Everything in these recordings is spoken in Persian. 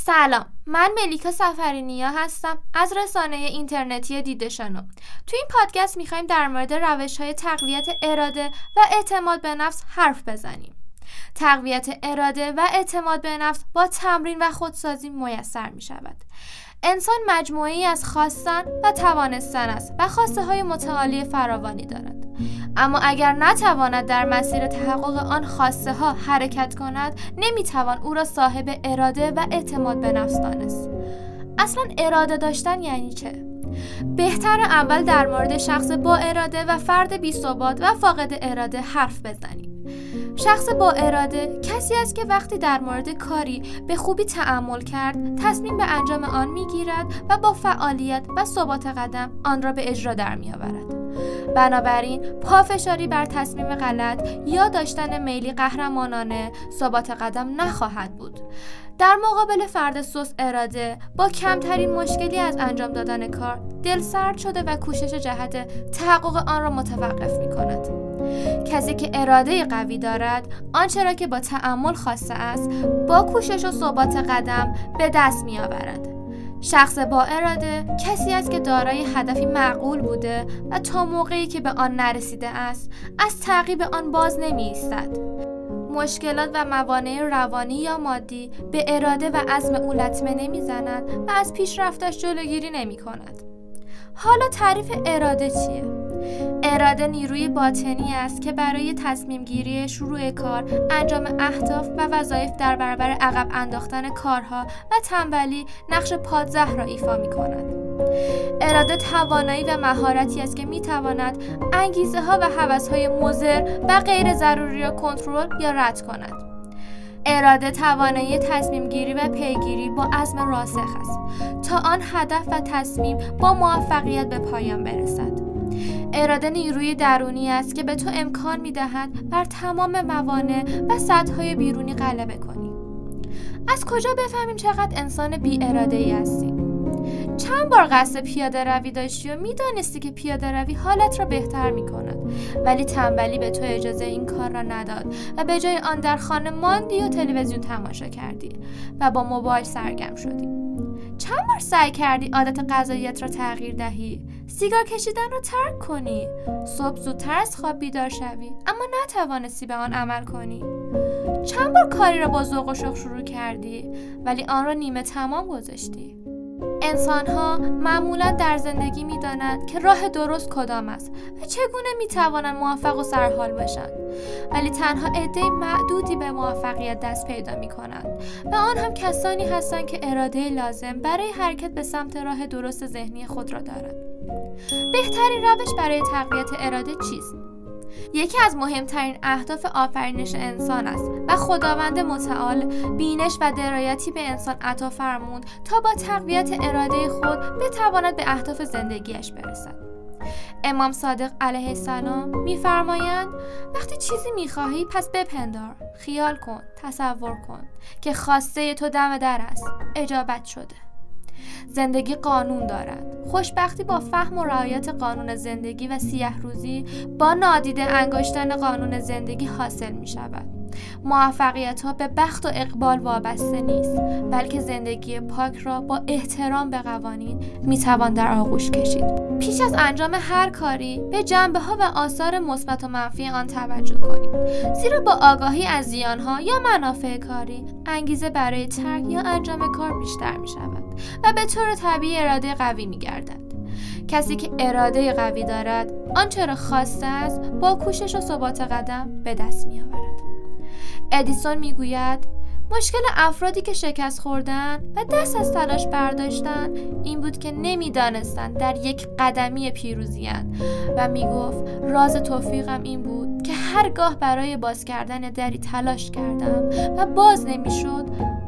سلام، من ملیکا سفرینیا هستم از رسانه اینترنتی دیده شنو. تو این پادکست میخوایم در مورد روش‌های تقویت اراده و اعتماد به نفس حرف بزنیم. تقویت اراده و اعتماد به نفس با تمرین و خودسازی میسر میشود. انسان مجموعه‌ای از خواستن و توانستن است و خواسته های متعالی فراوانی دارد. اما اگر نتواند در مسیر تحقق آن خواسته ها حرکت کند، نمیتوان او را صاحب اراده و اعتماد به نفس دانست. اصلا اراده داشتن یعنی چه؟ بهتر اول در مورد شخص با اراده و فرد بی‌ثبات و فاقد اراده حرف بزنیم. شخص با اراده کسی است که وقتی در مورد کاری به خوبی تأمل کرد، تصمیم به انجام آن میگیرد و با فعالیت و ثبات قدم آن را به اجرا در میآورد. بنابراین پافشاری بر تصمیم غلط یا داشتن میلی قهرمانانه ثبات قدم نخواهد بود. در مقابل فرد سست اراده با کمترین مشکلی از انجام دادن کار دلسرد شده و کوشش جهت تحقق آن را متوقف می کند. کسی که اراده قوی دارد آنچه را که با تأمل خواسته است با کوشش و ثبات قدم به دست می آورد. شخص با اراده کسی است که دارای هدفی معقول بوده و تا موقعی که به آن نرسیده است از تعقیب آن باز نمی ایستد. مشکلات و موانع روانی یا مادی به اراده و عزم او لطمه نمی زند و از پیشرفتش جلوگیری نمی کند. حالا تعریف اراده چیه؟ اراده نیروی باطنی است که برای تصمیم گیری، شروع کار، انجام اهداف و وظایف در برابر عقب انداختن کارها و تنبلی نقش پادزهر را ایفا می کند. اراده توانایی و مهارتی است که می تواند انگیزه ها و هوس های مضر و غیر ضروری را کنترل یا رد کند. اراده توانایی تصمیم گیری و پیگیری با عزم راسخ است تا آن هدف و تصمیم با موفقیت به پایان برسد. اراده نیروی درونی است که به تو امکان می‌دهد بر تمام موانع و سدهای بیرونی غلبه کنی. از کجا بفهمیم چقدر انسان بی اراده‌ای هستی؟ چند بار قصد پیاده روی داشتی و میدانستی که پیاده روی حالت را بهتر می‌کند، ولی تنبلی به تو اجازه این کار را نداد و به جای آن در خانه ماندی و تلویزیون تماشا کردی و با موبایل سرگرم شدی. چند بار سعی کردی عادت غذاییت را تغییر دهی، سیگار کشیدن را ترک کنی، صبح زودتر از خواب بیدار شوی اما نتوانستی به آن عمل کنی. چند بار کاری را با ذوق و شوق شروع کردی ولی آن را نیمه تمام گذاشتی. انسان‌ها معمولاً در زندگی می‌دانند که راه درست کدام است و چگونه می‌توانند موفق و سرحال باشند، ولی تنها عده معدودی به موفقیت دست پیدا می‌کنند و آن هم کسانی هستند که اراده لازم برای حرکت به سمت راه درست ذهنی خود را دارند. بهترین روش برای تقویت اراده چیست؟ یکی از مهمترین اهداف آفرینش انسان است و خداوند متعال بینش و درایتی به انسان عطا فرمود تا با تقویت اراده خود بتواند به اهداف زندگیش برسد. امام صادق علیه السلام می‌فرمایند وقتی چیزی می‌خواهی پس بپندار، خیال کن، تصور کن که خواسته تو دم در است، اجابت شده. زندگی قانون دارد. خوشبختی با فهم و رعایت قانون زندگی و سیه روزی با نادیده انگاشتن قانون زندگی حاصل می شود. موفقیت ها به بخت و اقبال وابسته نیست، بلکه زندگی پاک را با احترام به قوانین می توان در آغوش کشید. پیش از انجام هر کاری به جنبه ها و آثار مثبت و منفی آن توجه کنید، زیرا با آگاهی از زیان ها یا منافع کاری انگیزه برای ترک یا انجام کار بیشتر می شود و به طور طبیعی اراده قوی می گردد. کسی که اراده قوی دارد آنچه را خواسته است با کوشش و ثبات قدم به دست می آورد. ادیسون می گوید مشکل افرادی که شکست خوردن و دست از تلاش برداشتن این بود که نمی دانستن در یک قدمی پیروزی‌اند و می گفت راز توفیقم این بود که هرگاه برای باز کردن دری تلاش کردم و باز نمی شد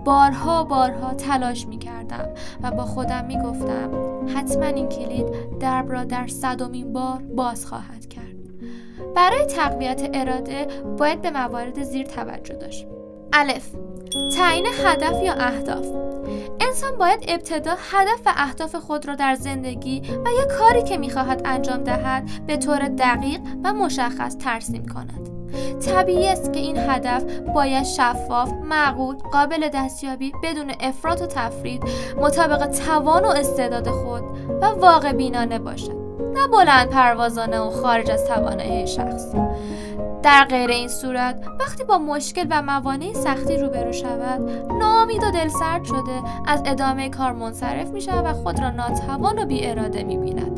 بارها تلاش می کردم و با خودم می گفتم حتما این کلید درب را در 100مین بار باز خواهد کرد. برای تقویت اراده باید به موارد زیر توجه داشت. الف، تعیین هدف یا اهداف. انسان باید ابتدا هدف و اهداف خود را در زندگی و یا کاری که می‌خواهد انجام دهد به طور دقیق و مشخص ترسیم کند. طبیعی است که این هدف باید شفاف، معقول، قابل دستیابی، بدون افراط و تفرید، مطابق توان و استعداد خود و واقع بینانه باشد، نه بلند پروازانه و خارج از توانایی شخص. در غیر این صورت وقتی با مشکل و موانع سختی روبرو شود، ناامید و دلسرد شده از ادامه کار منصرف می شود و خود را ناتوان و بی اراده می بیند.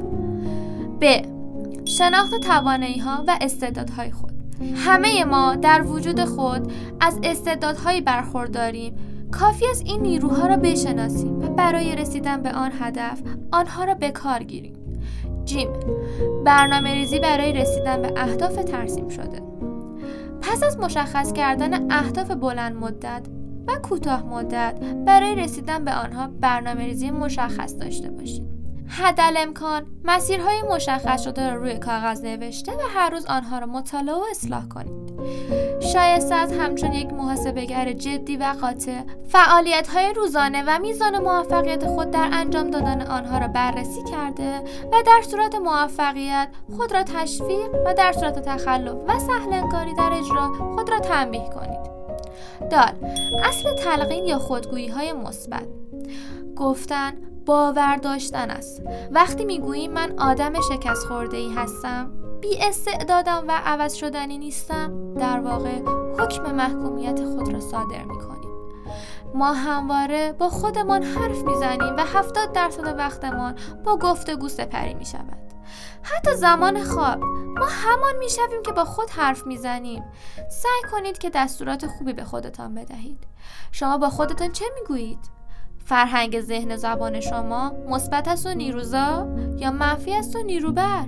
ب. شناخت توانایی ها و استعدادهای خود. همه ما در وجود خود از استعدادهایی برخورداریم. کافی است این نیروها را بشناسیم و برای رسیدن به آن هدف آنها را به کار گیریم. جیم. برنامه‌ریزی برای رسیدن به اهداف ترسیم شده. پس از مشخص کردن اهداف بلند مدت و کوتاه مدت، برای رسیدن به آنها برنامه‌ریزی مشخص داشته باشید. حدالامکان مسیرهای مشخص شده را روی کاغذ نوشته و هر روز آنها را مطالعه و اصلاح کنید. شایسته است همچون یک محاسبه‌گر جدی و قاطع فعالیت‌های روزانه و میزان موفقیت خود در انجام دادن آنها را بررسی کرده و در صورت موفقیت خود را تشویق و در صورت تخلف و سهل‌انگاری در اجرا خود را تنبیه کنید. دال. اصل تلقین یا خودگویی‌های مثبت. گفتن باور داشتن است. وقتی میگوییم من آدم شکست خورده‌ای هستم، بی استعدادم و عوض شدنی نیستم، در واقع حکم محکومیت خود را صادر می‌کنیم. ما همواره با خودمان حرف می‌زنیم و 70% وقتمان با گفتگو سپری می‌شود. حتی زمان خواب ما همان می‌شویم که با خود حرف می‌زنیم. سعی کنید که دستورات خوبی به خودتان بدهید. شما با خودتان چه می‌گویید؟ فرهنگ ذهن و زبان شما مثبت است و نیروزا یا منفی است و نیروبر؟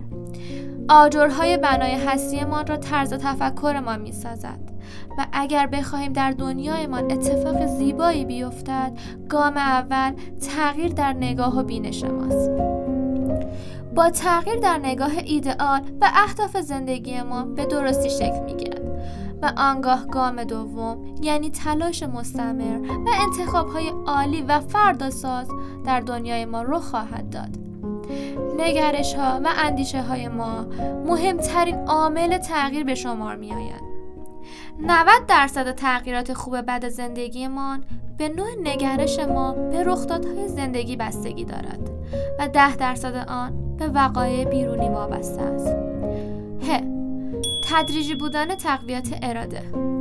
آجرهای بنای هستیمان را طرز تفکرمان می‌سازد و اگر بخواهیم در دنیایمان اتفاق زیبایی بیفتد، گام اول تغییر در نگاه و بینش ماست. با تغییر در نگاه ایدئال و اهداف زندگی ما به درستی شکل می‌گیرد و آنگاه گام دوم یعنی تلاش مستمر و انتخاب‌های عالی و فرداساز در دنیای ما رخ خواهد داد. نگرش‌ها و اندیشه‌های ما مهمترین عامل تغییر به شمار می‌آیند. 90% تغییرات خوب بد زندگیمان به نوع نگرش ما به رخدادهای زندگی بستگی دارد و 10% آن به وقایع بیرونی وابسته است. تدریجی بودن تقویت اراده.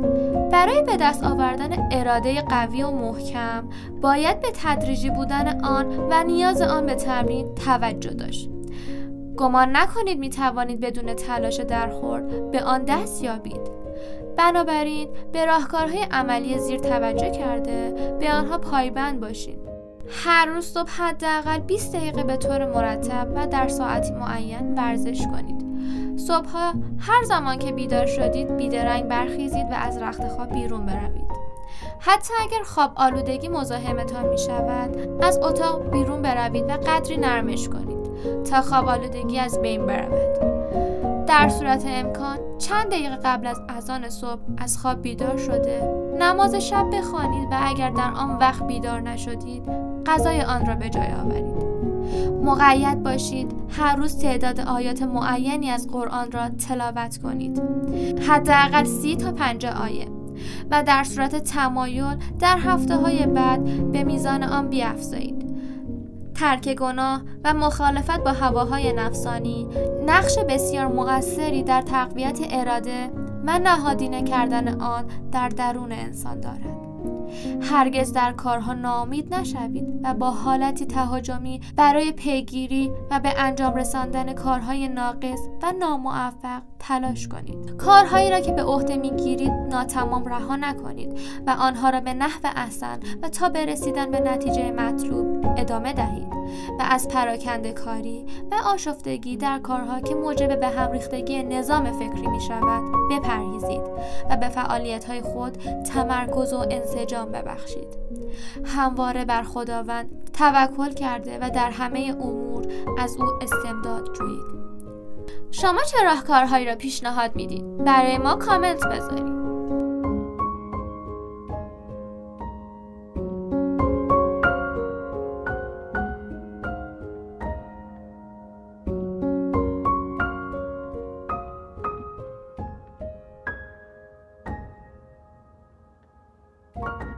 برای به دست آوردن اراده قوی و محکم باید به تدریجی بودن آن و نیاز آن به تمرین توجه داشت. گمان نکنید می توانید بدون تلاش درخورد به آن دست یابید. بنابراین به راهکارهای عملی زیر توجه کرده به آنها پایبند باشید. هر روز صبح حداقل 20 دقیقه به طور مرتب و در ساعتی معین ورزش کنید. صبحها هر زمان که بیدار شدید بیدرنگ برخیزید و از رخت خواب بیرون بروید. حتی اگر خواب آلودگی مزاحمتان می شود، از اتاق بیرون بروید و قدری نرمش کنید تا خواب آلودگی از بین برود. در صورت امکان چند دقیقه قبل از اذان صبح از خواب بیدار شده نماز شب بخوانید و اگر در آن وقت بیدار نشدید قضای آن را به جای آورید. مقید باشید هر روز تعداد آیات معینی از قرآن را تلاوت کنید، حداقل 30 تا 50 آیه، و در صورت تمایل در هفته‌های بعد به میزان آن بیفزایید. ترک گناه و مخالفت با هواهای نفسانی نقش بسیار مؤثری در تقویت اراده و نهادینه کردن آن در درون انسان دارد. هرگز در کارها ناامید نشوید و با حالتی تهاجمی برای پیگیری و به انجام رساندن کارهای ناقص و ناموفق تلاش کنید. کارهایی را که به عهده میگیرید ناتمام رها نکنید و آنها را به نحو احسن و تا به رسیدن به نتیجه مطلوب ادامه دهید و از پراکنده کاری و آشفتگی در کارها که موجب به هم ریختگی نظام فکری می شود بپرهیزید و به فعالیت‌های خود تمرکز و انسجام ببخشید. همواره بر خداوند توکل کرده و در همه امور از او استمداد جویید. شما چه راهکارهایی را پیشنهاد میدید؟ برای ما کامنت بذارید. شنوید.